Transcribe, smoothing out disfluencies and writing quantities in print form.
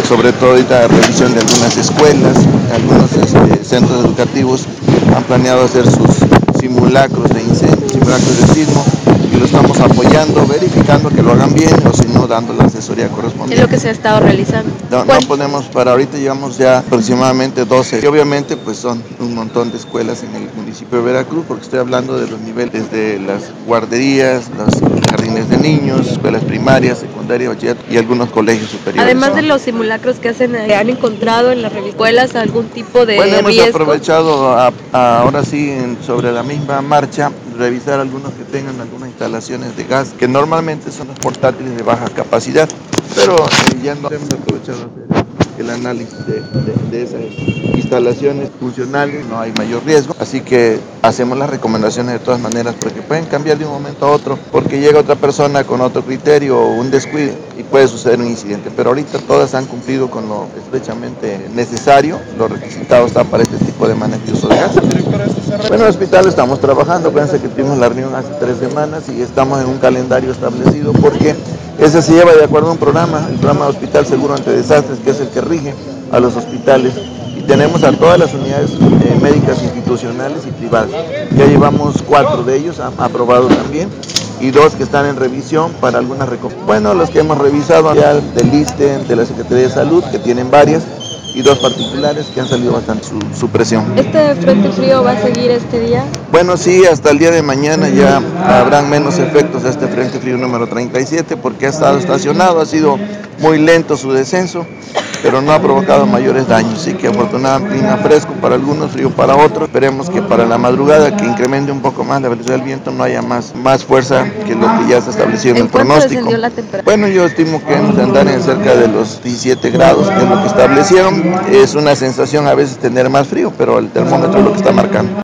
sobre todo ahorita revisión de algunas escuelas, algunos centros educativos han planeado hacer sus simulacros de incendio, simulacros de sismo, y lo estamos apoyando, verificando que lo hagan bien o si no dando la asesoría correspondiente. Es lo que se ha estado realizando. No podemos, para ahorita llevamos ya aproximadamente 12 y obviamente pues son un montón de escuelas en el municipio de Veracruz, porque estoy hablando de los niveles de las guarderías, los jardines de niños, escuelas primarias, secundarias, bachillerato y algunos colegios superiores. Además de los simulacros que hacen, ¿han encontrado en las escuelas algún tipo de riesgo? Hemos aprovechado ahora sí sobre la misma marcha revisar algunos que tengan algunas instalaciones de gas que normalmente son los portátiles de baja capacidad, pero ya no hemos aprovechado hacer el análisis de esas instalaciones funcionales, no hay mayor riesgo, así que hacemos las recomendaciones de todas maneras porque pueden cambiar de un momento a otro porque llega otra persona con otro criterio o un descuido y puede suceder un incidente, pero ahorita todas han cumplido con lo estrechamente necesario, los requisitados están para este tipo de manejo de uso de gas. Bueno, en el hospital estamos trabajando, acuérdense que tuvimos la reunión hace 3 semanas y estamos en un calendario establecido porque ese se lleva de acuerdo a un programa, el programa de Hospital Seguro ante Desastres, que es el que rige a los hospitales, y tenemos a todas las unidades médicas institucionales y privadas. Ya llevamos 4 de ellos aprobados también y 2 que están en revisión para algunas recomendaciones. Bueno, los que hemos revisado ya del ISSSTE, de la Secretaría de Salud, que tienen varias, y 2 particulares que han salido bastante su presión. ¿Este frente frío va a seguir este día? Bueno, sí, hasta el día de mañana ya habrán menos efectos de este frente frío número 37 porque ha estado estacionado, ha sido muy lento su descenso, pero no ha provocado mayores daños, así que afortunadamente clima fresco para algunos, frío para otros. Esperemos que para la madrugada, que incremente un poco más la velocidad del viento, no haya más fuerza que lo que ya está establecido en el pronóstico. ¿En cuánto descendió la temperatura? Bueno, yo estimo que hemos de andar en cerca de los 17 grados, que es lo que establecieron. Es una sensación a veces tener más frío, pero el termómetro es lo que está marcando.